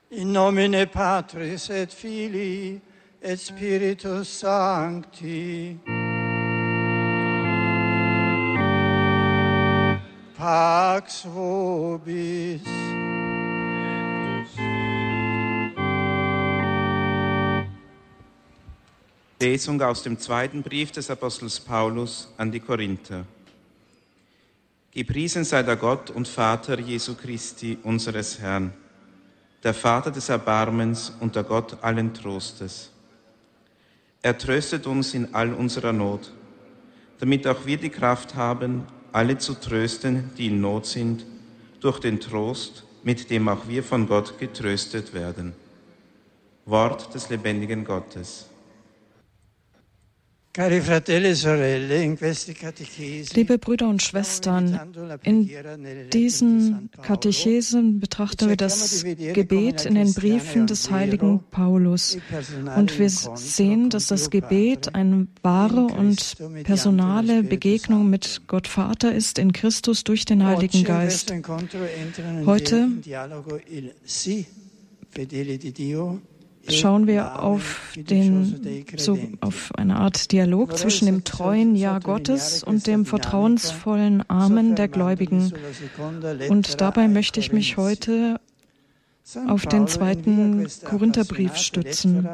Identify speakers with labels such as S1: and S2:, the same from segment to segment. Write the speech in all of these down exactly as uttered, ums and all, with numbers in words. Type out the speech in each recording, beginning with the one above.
S1: In nomine Patris et Filii et Spiritus Sancti. Pax vobis.
S2: Lesung aus dem zweiten Brief des Apostels Paulus an die Korinther. Gepriesen sei der Gott und Vater Jesu Christi, unseres Herrn, der Vater des Erbarmens und der Gott allen Trostes. Er tröstet uns in all unserer Not, damit auch wir die Kraft haben, alle zu trösten, die in Not sind, durch den Trost, mit dem auch wir von Gott getröstet werden. Wort des lebendigen Gottes.
S3: Liebe Brüder und Schwestern, in diesen Katechesen betrachten wir das Gebet in den Briefen des heiligen Paulus. Und wir sehen, dass das Gebet eine wahre und personale Begegnung mit Gott Vater ist in Christus durch den Heiligen Geist. Heute schauen wir auf, den, so auf eine Art Dialog zwischen dem treuen Ja Gottes und dem vertrauensvollen Amen der Gläubigen. Und dabei möchte ich mich heute auf den zweiten Korintherbrief stützen.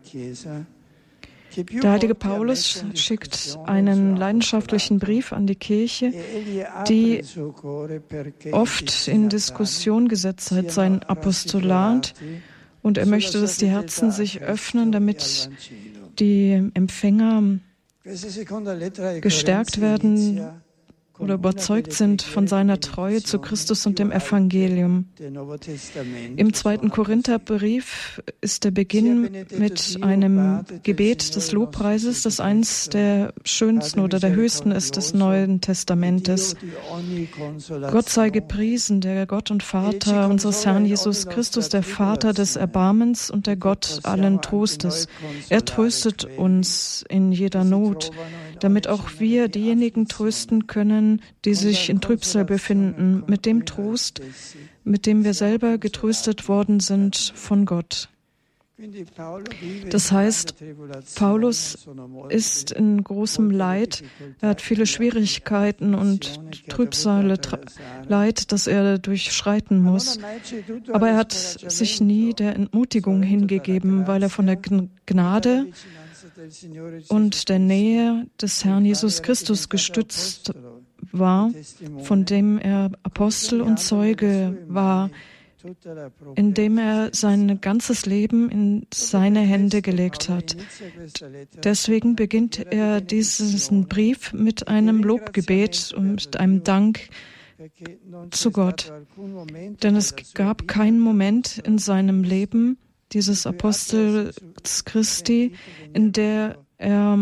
S3: Der heilige Paulus schickt einen leidenschaftlichen Brief an die Kirche, die oft in Diskussion gesetzt hat, sein Apostolat. Und er möchte, dass die Herzen sich öffnen, damit die Empfänger gestärkt werden oder überzeugt sind von seiner Treue zu Christus und dem Evangelium. Im zweiten Korintherbrief ist der Beginn mit einem Gebet des Lobpreises, das eins der schönsten oder der höchsten ist des Neuen Testamentes. Gott sei gepriesen, der Gott und Vater unseres Herrn Jesus Christus, der Vater des Erbarmens und der Gott allen Trostes. Er tröstet uns in jeder Not, damit auch wir diejenigen trösten können, die sich in Trübsal befinden, mit dem Trost, mit dem wir selber getröstet worden sind von Gott. Das heißt, Paulus ist in großem Leid, er hat viele Schwierigkeiten und Trübsale, Leid, das er durchschreiten muss. Aber er hat sich nie der Entmutigung hingegeben, weil er von der Gnade und der Nähe des Herrn Jesus Christus gestützt war, von dem er Apostel und Zeuge war, indem er sein ganzes Leben in seine Hände gelegt hat. Deswegen beginnt er diesen Brief mit einem Lobgebet und mit einem Dank zu Gott. Denn es gab keinen Moment in seinem Leben dieses Apostels Christi, in der er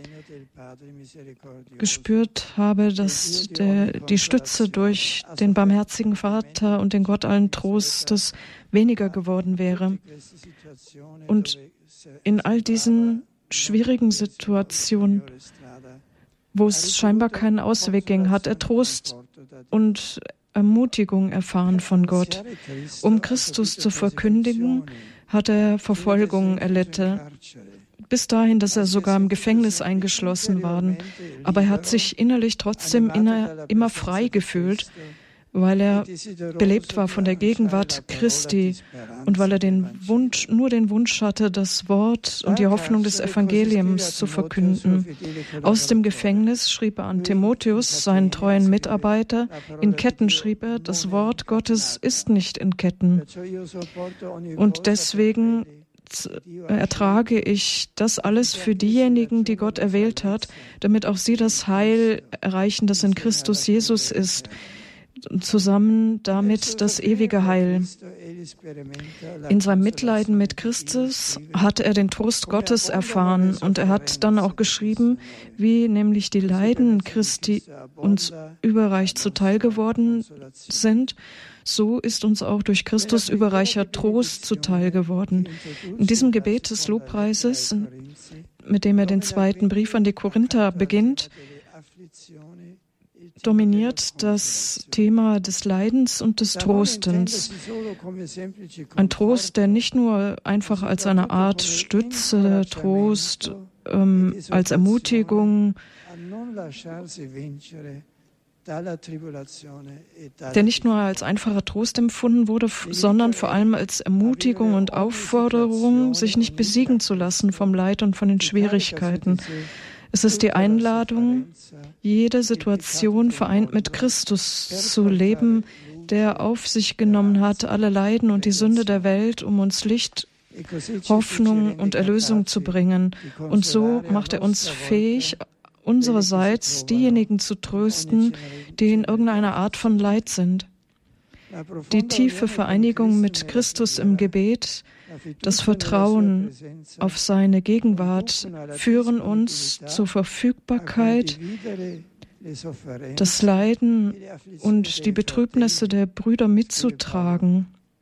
S3: gespürt habe, dass der, die Stütze durch den barmherzigen Vater und den Gott allen Trostes weniger geworden wäre. Und in all diesen schwierigen Situationen, wo es scheinbar keinen Ausweg ging, hat er Trost und Ermutigung erfahren von Gott. Um Christus zu verkündigen, hat er Verfolgung erlitten. Bis dahin, dass er sogar im Gefängnis eingeschlossen war. Aber er hat sich innerlich trotzdem immer frei gefühlt, weil er belebt war von der Gegenwart Christi und weil er den Wunsch, nur den Wunsch hatte, das Wort und die Hoffnung des Evangeliums zu verkünden. Aus dem Gefängnis schrieb er an Timotheus, seinen treuen Mitarbeiter. In Ketten schrieb er, das Wort Gottes ist nicht in Ketten. Und deswegen ertrage ich das alles für diejenigen, die Gott erwählt hat, damit auch sie das Heil erreichen, das in Christus Jesus ist, zusammen damit das ewige Heil. In seinem Mitleiden mit Christus hat er den Trost Gottes erfahren und er hat dann auch geschrieben, wie nämlich die Leiden Christi uns überreich zuteil geworden sind, so ist uns auch durch Christus überreicher Trost zuteil geworden. In diesem Gebet des Lobpreises, mit dem er den zweiten Brief an die Korinther beginnt, dominiert das Thema des Leidens und des Trostens. Ein Trost, der nicht nur einfach als eine Art Stütze, Trost, ähm, als Ermutigung, der nicht nur als einfacher Trost empfunden wurde, sondern vor allem als Ermutigung und Aufforderung, sich nicht besiegen zu lassen vom Leid und von den Schwierigkeiten. Es ist die Einladung, jede Situation vereint mit Christus zu leben, der auf sich genommen hat, alle Leiden und die Sünde der Welt, um uns Licht, Hoffnung und Erlösung zu bringen. Und so macht er uns fähig, unsererseits diejenigen zu trösten, die in irgendeiner Art von Leid sind. Die tiefe Vereinigung mit Christus im Gebet, das Vertrauen auf seine Gegenwart führen uns zur Verfügbarkeit, das Leiden und die Betrübnisse der Brüder mitzutragen.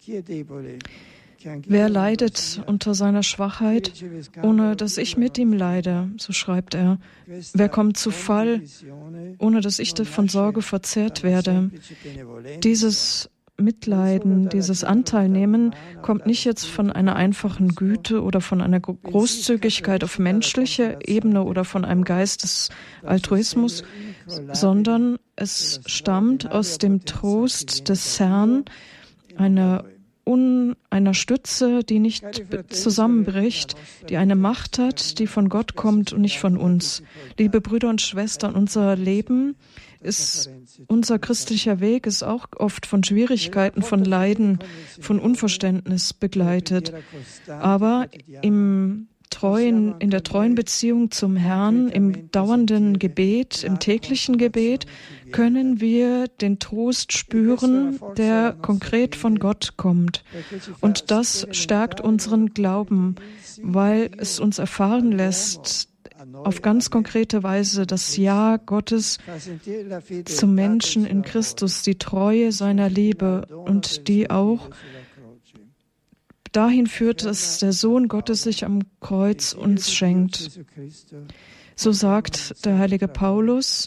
S3: Wer leidet unter seiner Schwachheit, ohne dass ich mit ihm leide, so schreibt er. Wer kommt zu Fall, ohne dass ich von Sorge verzehrt werde. Dieses Mitleiden, dieses Anteilnehmen kommt nicht jetzt von einer einfachen Güte oder von einer Großzügigkeit auf menschlicher Ebene oder von einem Geist des Altruismus, sondern es stammt aus dem Trost des Herrn, einer Un, einer Stütze, die nicht zusammenbricht, die eine Macht hat, die von Gott kommt und nicht von uns. Liebe Brüder und Schwestern, unser Leben ist, unser christlicher Weg ist auch oft von Schwierigkeiten, von Leiden, von Unverständnis begleitet. Aber im treuen, in der treuen Beziehung zum Herrn, im dauernden Gebet, im täglichen Gebet, können wir den Trost spüren, der konkret von Gott kommt. Und das stärkt unseren Glauben, weil es uns erfahren lässt, auf ganz konkrete Weise das Ja Gottes zum Menschen in Christus, die Treue seiner Liebe und die auch dahin führt, dass der Sohn Gottes sich am Kreuz uns schenkt. So sagt der heilige Paulus,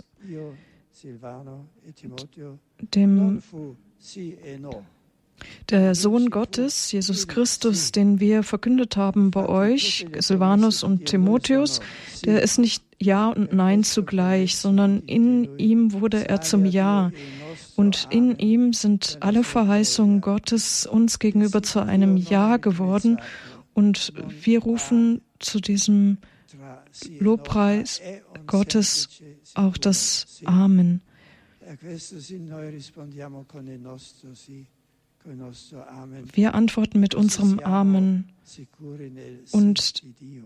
S3: dem der Sohn Gottes, Jesus Christus, den wir verkündet haben bei euch, Silvanus und Timotheus, der ist nicht Ja und Nein zugleich, sondern in ihm wurde er zum Ja. Und in ihm sind alle Verheißungen Gottes uns gegenüber zu einem Ja geworden. Und wir rufen zu diesem Lobpreis Gottes auch das Amen. Wir antworten mit unserem Amen. Und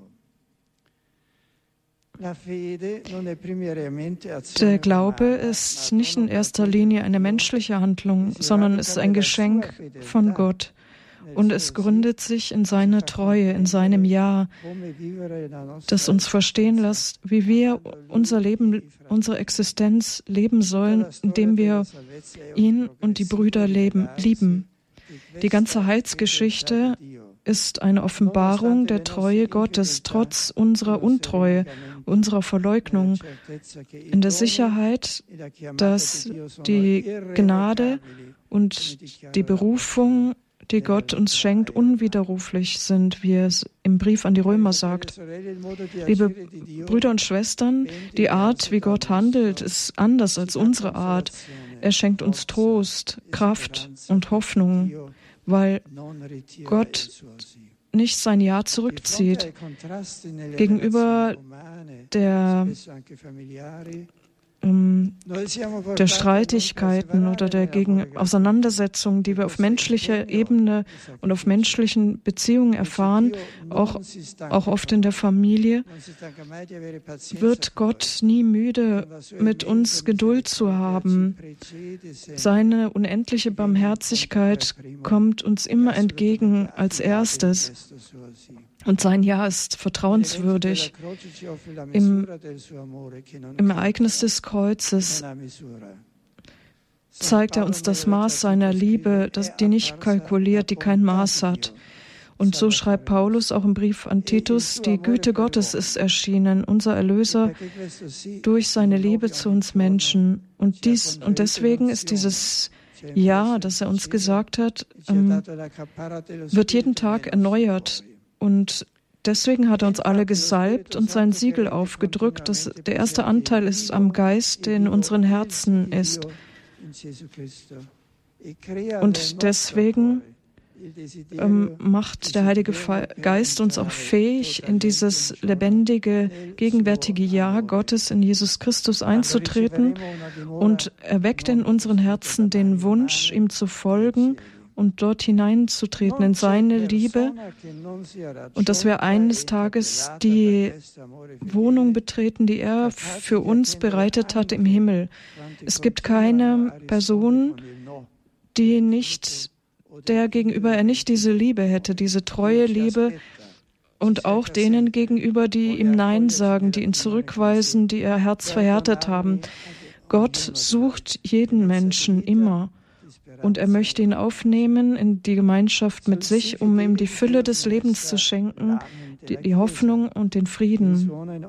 S3: der Glaube ist nicht in erster Linie eine menschliche Handlung, sondern ist ein Geschenk von Gott. Und es gründet sich in seiner Treue, in seinem Ja, das uns verstehen lässt, wie wir unser Leben, unsere Existenz leben sollen, indem wir ihn und die Brüder leben, lieben. Die ganze Heilsgeschichte ist eine Offenbarung der Treue Gottes, trotz unserer Untreue, unserer Verleugnung, in der Sicherheit, dass die Gnade und die Berufung, die Gott uns schenkt, unwiderruflich sind, wie es im Brief an die Römer sagt. Liebe Brüder und Schwestern, die Art, wie Gott handelt, ist anders als unsere Art. Er schenkt uns Trost, Kraft und Hoffnung, weil Gott nicht sein Ja zurückzieht. Gegenüber der, ähm, der Streitigkeiten oder der Gegen Auseinandersetzungen, die wir auf menschlicher Ebene und auf menschlichen Beziehungen erfahren, auch, auch oft in der Familie, wird Gott nie müde, mit uns Geduld zu haben. Seine unendliche Barmherzigkeit kommt uns immer entgegen als erstes. Und sein Ja ist vertrauenswürdig. Im, im Ereignis des Kreuzes zeigt er uns das Maß seiner Liebe, das, die nicht kalkuliert, die kein Maß hat. Und so schreibt Paulus auch im Brief an Titus, die Güte Gottes ist erschienen, unser Erlöser, durch seine Liebe zu uns Menschen. Und, dies, und deswegen ist dieses Ja, das er uns gesagt hat, ähm, wird jeden Tag erneuert. Und deswegen hat er uns alle gesalbt und sein Siegel aufgedrückt. Das, der erste Anteil ist am Geist, der in unseren Herzen ist. Und deswegen ähm, macht der Heilige Geist uns auch fähig, in dieses lebendige, gegenwärtige Ja Gottes in Jesus Christus einzutreten und erweckt in unseren Herzen den Wunsch, ihm zu folgen und dort hineinzutreten in seine Liebe und dass wir eines Tages die Wohnung betreten, die er für uns bereitet hat im Himmel. Es gibt keine Person, die nicht, der gegenüber er nicht diese Liebe hätte, diese treue Liebe und auch denen gegenüber, die ihm Nein sagen, die ihn zurückweisen, die ihr Herz verhärtet haben. Gott sucht jeden Menschen immer. Und er möchte ihn aufnehmen in die Gemeinschaft mit sich, um ihm die Fülle des Lebens zu schenken, die, die Hoffnung und den Frieden.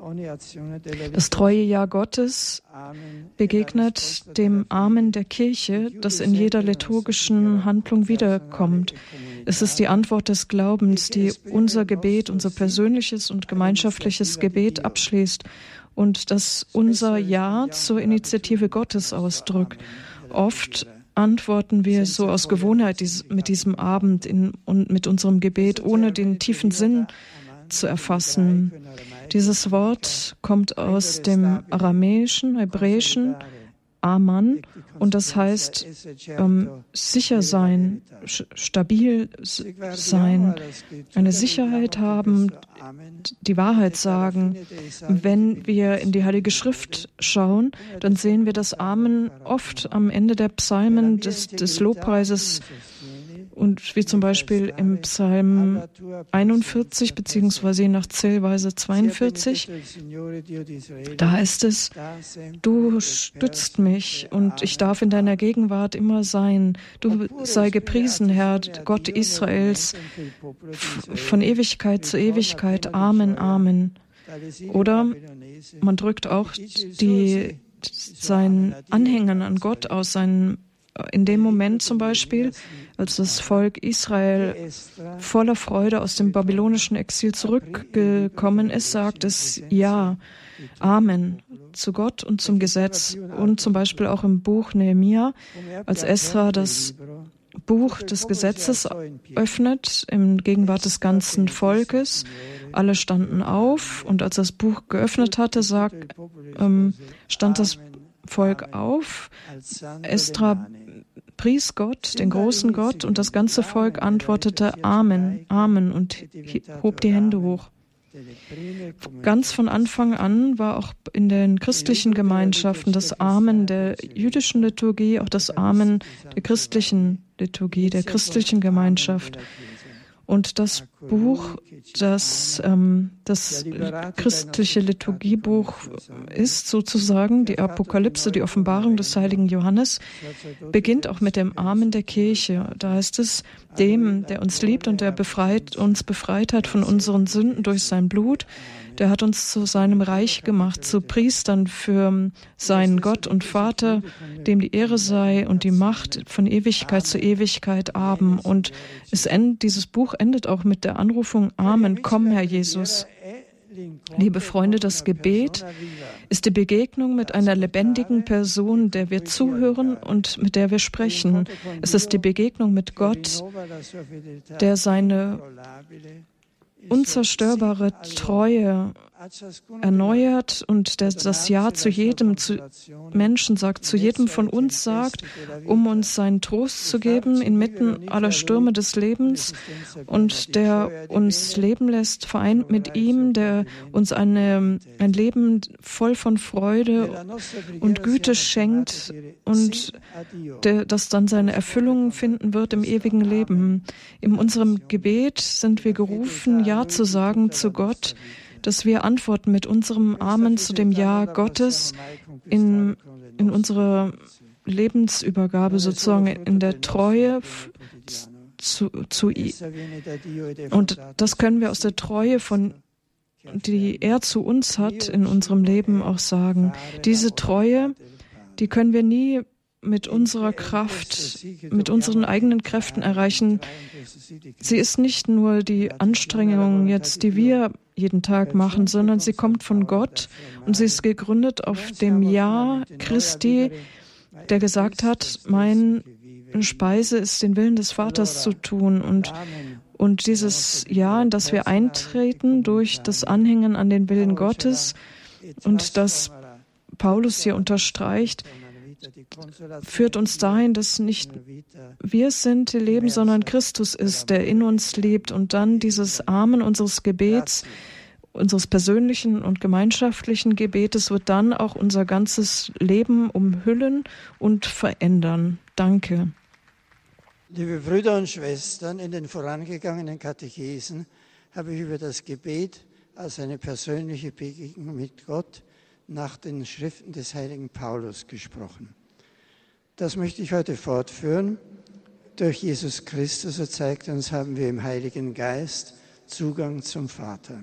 S3: Das treue Ja Gottes begegnet dem Amen der Kirche, das in jeder liturgischen Handlung wiederkommt. Es ist die Antwort des Glaubens, die unser Gebet, unser persönliches und gemeinschaftliches Gebet abschließt und das unser Ja zur Initiative Gottes ausdrückt. Oft antworten wir so aus Gewohnheit dies, mit diesem Abend in, und mit unserem Gebet, ohne den tiefen Sinn zu erfassen. Dieses Wort kommt aus dem aramäischen, hebräischen Aman und das heißt ähm, sicher sein, stabil sein, eine Sicherheit haben, die Wahrheit sagen. Wenn wir in die Heilige Schrift schauen, dann sehen wir das Amen oft am Ende der Psalmen des, des Lobpreises und wie zum Beispiel im Psalm einundvierzig beziehungsweise je nach Zählweise zweiundvierzig, da heißt es, du stützt mich und ich darf in deiner Gegenwart immer sein. Du sei gepriesen, Herr, Gott Israels, von Ewigkeit zu Ewigkeit. Amen, Amen. Oder man drückt auch die, seinen Anhängern an Gott aus, seinen in dem Moment zum Beispiel, als das Volk Israel voller Freude aus dem babylonischen Exil zurückgekommen ist, sagt es Ja, Amen zu Gott und zum Gesetz. Und zum Beispiel auch im Buch Nehemia, als Esra das Buch des Gesetzes öffnet, in Gegenwart des ganzen Volkes. Alle standen auf und als das Buch geöffnet hatte, sagt, ähm, stand das Volk auf. Esra pries Gott, den großen Gott, und das ganze Volk antwortete Amen, Amen und hob die Hände hoch. Ganz von Anfang an war auch in den christlichen Gemeinschaften das Amen der jüdischen Liturgie, auch das Amen der christlichen Liturgie, der christlichen Gemeinschaft. Und das Buch, das ähm, das christliche Liturgiebuch ist, sozusagen die Apokalypse, die Offenbarung des heiligen Johannes, beginnt auch mit dem Amen der Kirche. Da heißt es, dem, der uns liebt und der befreit, uns befreit hat von unseren Sünden durch sein Blut, der hat uns zu seinem Reich gemacht, zu Priestern für seinen Gott und Vater, dem die Ehre sei und die Macht von Ewigkeit zu Ewigkeit. Amen. Und es end, dieses Buch endet auch mit der Anrufung Amen, komm, Herr Jesus. Liebe Freunde, das Gebet ist die Begegnung mit einer lebendigen Person, der wir zuhören und mit der wir sprechen. Es ist die Begegnung mit Gott, der seine unzerstörbare Treue erneuert und der das Ja zu jedem zu Menschen sagt, zu jedem von uns sagt, um uns seinen Trost zu geben inmitten aller Stürme des Lebens und der uns leben lässt, vereint mit ihm, der uns eine, ein Leben voll von Freude und Güte schenkt und der, das dann seine Erfüllung finden wird im ewigen Leben. In unserem Gebet sind wir gerufen, Ja zu sagen zu Gott, dass wir antworten mit unserem Amen zu dem Ja Gottes in, in unserer Lebensübergabe, sozusagen in der Treue zu, zu ihm. Und das können wir aus der Treue, von, die er zu uns hat, in unserem Leben auch sagen. Diese Treue, die können wir nie mit unserer Kraft, mit unseren eigenen Kräften erreichen. Sie ist nicht nur die Anstrengung jetzt, die wir jeden Tag machen, sondern sie kommt von Gott und sie ist gegründet auf dem Ja Christi, der gesagt hat, meine Speise ist, den Willen des Vaters zu tun. Und, und dieses Ja, in das wir eintreten durch das Anhängen an den Willen Gottes und das Paulus hier unterstreicht, führt uns dahin, dass nicht wir es sind, die leben, sondern Christus ist, der in uns lebt. Und dann dieses Amen unseres Gebets, unseres persönlichen und gemeinschaftlichen Gebetes, wird dann auch unser ganzes Leben umhüllen und verändern. Danke.
S1: Liebe Brüder und Schwestern, in den vorangegangenen Katechesen habe ich über das Gebet als eine persönliche Begegnung mit Gott nach den Schriften des heiligen Paulus gesprochen. Das möchte ich heute fortführen. Durch Jesus Christus, er zeigt uns, haben wir im Heiligen Geist Zugang zum Vater.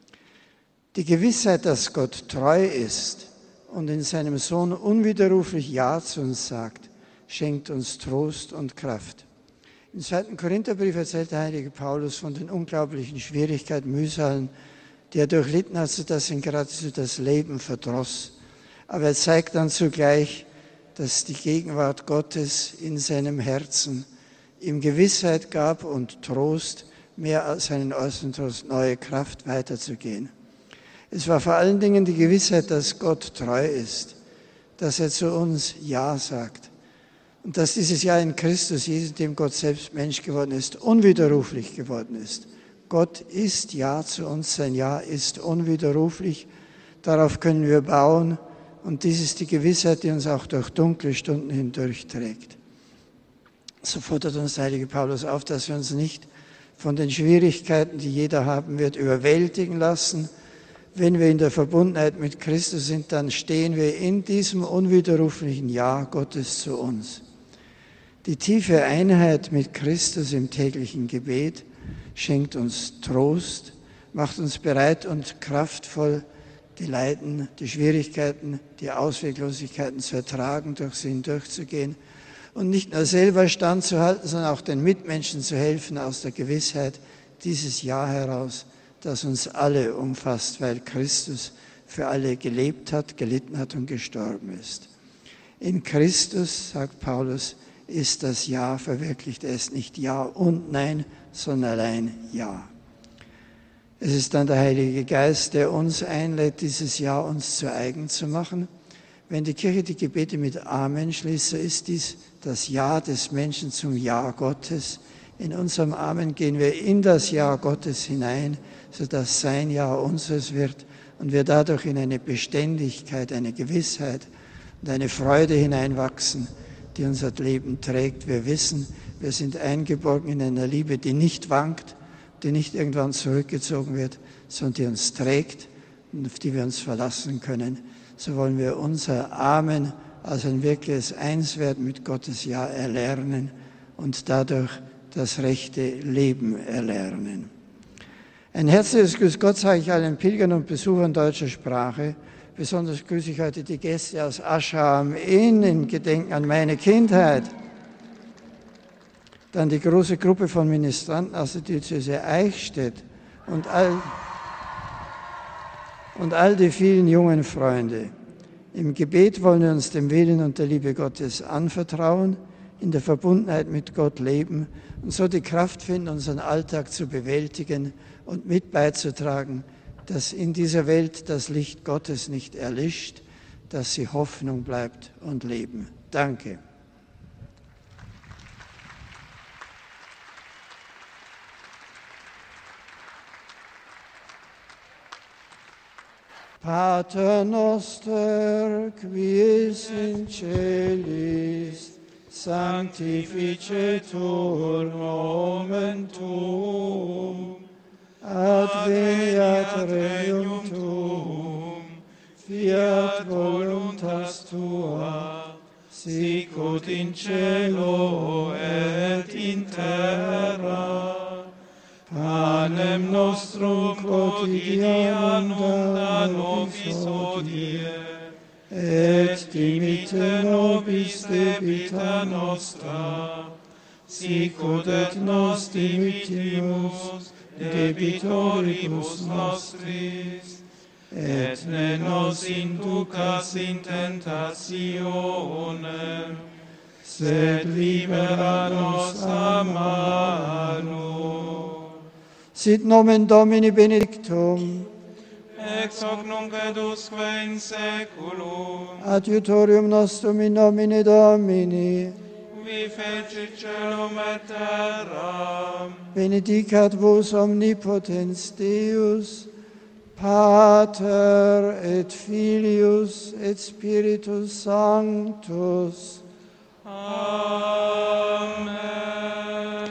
S1: Die Gewissheit, dass Gott treu ist und in seinem Sohn unwiderruflich Ja zu uns sagt, schenkt uns Trost und Kraft. Im zweiten Korintherbrief erzählt der heilige Paulus von den unglaublichen Schwierigkeiten, Mühsalen, die er durchlitten hat, sodass ihn geradezu das Leben verdross. Aber er zeigt dann zugleich, dass die Gegenwart Gottes in seinem Herzen ihm Gewissheit gab und Trost, mehr als einen äußeren Trost, neue Kraft weiterzugehen. Es war vor allen Dingen die Gewissheit, dass Gott treu ist, dass er zu uns Ja sagt und dass dieses Ja in Christus, Jesus, dem Gott selbst Mensch geworden ist, unwiderruflich geworden ist. Gott ist Ja zu uns, sein Ja ist unwiderruflich. Darauf können wir bauen und dies ist die Gewissheit, die uns auch durch dunkle Stunden hindurch trägt. So fordert uns der heilige Paulus auf, dass wir uns nicht von den Schwierigkeiten, die jeder haben wird, überwältigen lassen. Wenn wir in der Verbundenheit mit Christus sind, dann stehen wir in diesem unwiderruflichen Ja Gottes zu uns. Die tiefe Einheit mit Christus im täglichen Gebet schenkt uns Trost, macht uns bereit und kraftvoll, die Leiden, die Schwierigkeiten, die Ausweglosigkeiten zu ertragen, durch sie hindurchzugehen und nicht nur selber standzuhalten, sondern auch den Mitmenschen zu helfen aus der Gewissheit dieses Ja heraus, das uns alle umfasst, weil Christus für alle gelebt hat, gelitten hat und gestorben ist. In Christus, sagt Paulus, ist das Ja verwirklicht. Er ist nicht Ja und Nein, sondern allein Ja. Es ist dann der Heilige Geist, der uns einlädt, dieses Ja uns zu eigen zu machen. Wenn die Kirche die Gebete mit Amen schließt, so ist dies das Ja des Menschen zum Ja Gottes. In unserem Amen gehen wir in das Ja Gottes hinein, sodass sein Ja unseres wird und wir dadurch in eine Beständigkeit, eine Gewissheit und eine Freude hineinwachsen, die unser Leben trägt. Wir wissen, wir sind eingeborgen in einer Liebe, die nicht wankt, die nicht irgendwann zurückgezogen wird, sondern die uns trägt und auf die wir uns verlassen können. So wollen wir unser Amen als ein wirkliches Einswerden mit Gottes Ja erlernen und dadurch das rechte Leben erlernen. Ein herzliches Grüß Gott sage ich allen Pilgern und Besuchern deutscher Sprache. Besonders grüße ich heute die Gäste aus Aschau am Inn in Gedenken an meine Kindheit. Dann die große Gruppe von Ministranten aus der Diözese Eichstätt und all, und all die vielen jungen Freunde. Im Gebet wollen wir uns dem Willen und der Liebe Gottes anvertrauen, in der Verbundenheit mit Gott leben und so die Kraft finden, unseren Alltag zu bewältigen und mit beizutragen, dass in dieser Welt das Licht Gottes nicht erlischt, dass sie Hoffnung bleibt und Leben. Danke. Pater noster, quies in celis, sanctificetur nomen tuum, adveniat regnum tuum, fiat voluntas tua, sicut in cielo et in terra.
S4: panem nostrum quotidianum da nobis hodie, et dimitte nobis debita nostra, sicut et nos dimittimus debitoribus nostris, et ne nos inducas in tentationem, sed libera nos a malo.
S1: Sit nomen Domini benedictum,
S4: Ex hoc nunc et usque in saeculum,
S1: adiutorium nostrum in nomine Domini,
S4: vi fecit celum et terram,
S1: benedicat vos omnipotens Deus, Pater et Filius et Spiritus Sanctus.
S4: Amen.